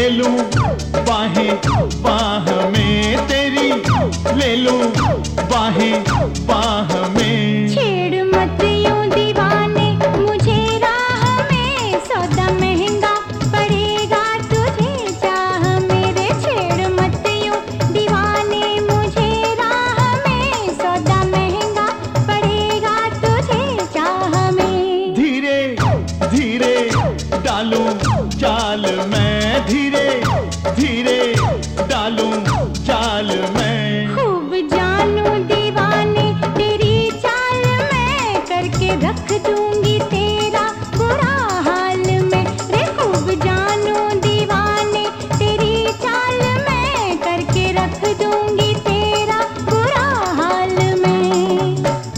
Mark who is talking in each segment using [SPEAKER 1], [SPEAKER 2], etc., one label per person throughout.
[SPEAKER 1] ले लूं बाहें बाह में तेरी, ले लूं बाहें बाह में।
[SPEAKER 2] छेड़ मत यूं दीवाने मुझे राह में, सौदा महंगा पड़ेगा तुझे चाह मेरे। छेड़ मत यूं दीवाने मुझे राह में, सौदा महंगा पड़ेगा तुझे चाह में।
[SPEAKER 1] धीरे धीरे डालूं चाल मैं, धीरे धीरे डालूं चाल मैं।
[SPEAKER 2] खूब जानू दीवाने तेरी चाल मैं, करके रख दूंगी तेरा बुरा हाल में रे। खूब जानू दीवाने तेरी चाल मैं, करके रख दूंगी तेरा बुरा हाल में।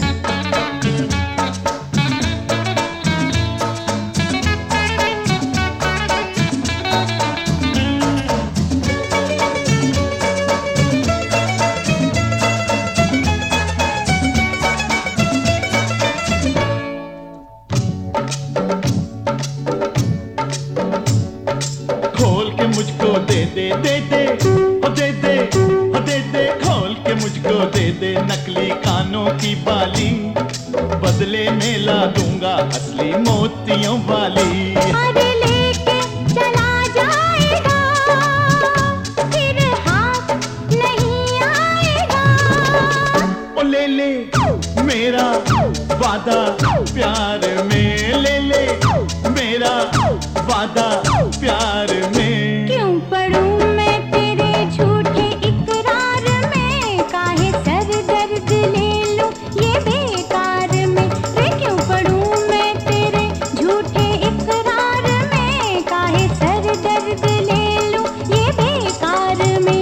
[SPEAKER 1] खोल के मुझको दे दे दे दे ओ दे दे ओ दे दे, खोल के मुझको दे दे नकली कानों की बाली, बदले में ला दूंगा असली मोतियों वाली।
[SPEAKER 2] अरे लेके चला जाएगा फिर हाथ नहीं आएगा।
[SPEAKER 1] ओ ले ले मेरा वादा प्यार में, ले ले मेरा वादा प्यार में।
[SPEAKER 2] क्यों पड़ूं मैं तेरे झूठे इकरार में, काहे सर दर्द ले लूं ये बेकार में रे। क्यों पड़ूं मैं तेरे झूठे इकरार में, काहे सर दर्द ले लूं ये बेकार में।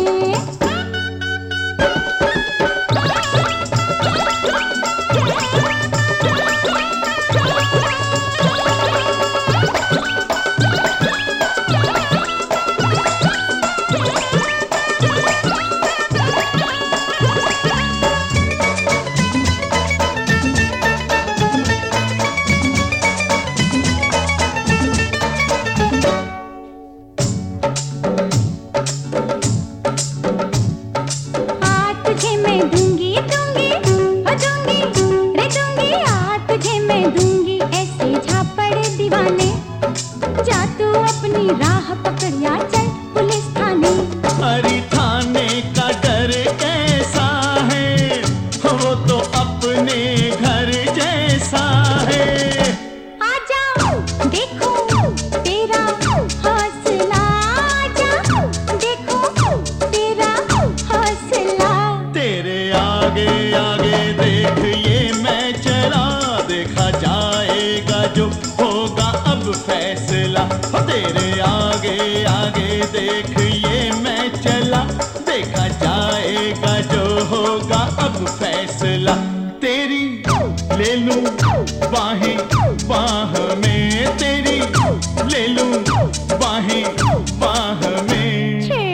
[SPEAKER 2] तुझे मैं दूंगी दूंगी ओ दूंगी रे दूंगी, आ तुझे मैं दूंगी ऐसे झापड़ दीवाने। जा तू अपनी राह पकड़ या चल पुलिस थाने।
[SPEAKER 1] अरे थाने का डर कैसा है, वो तो अपने घर जैसा है।
[SPEAKER 2] आजा देखो तेरा हौसला, आजा देखो तेरा हौसला।
[SPEAKER 1] तेरे आगे आगे देख ये मैं चला, देखा जाएगा जो होगा अब फैसला। तेरे आगे आगे देख ये मैं चला, देखा जाएगा जो होगा अब फैसला। तेरी ले लूं बाहें बाह में तेरी, ले लूं बाहें बाह में।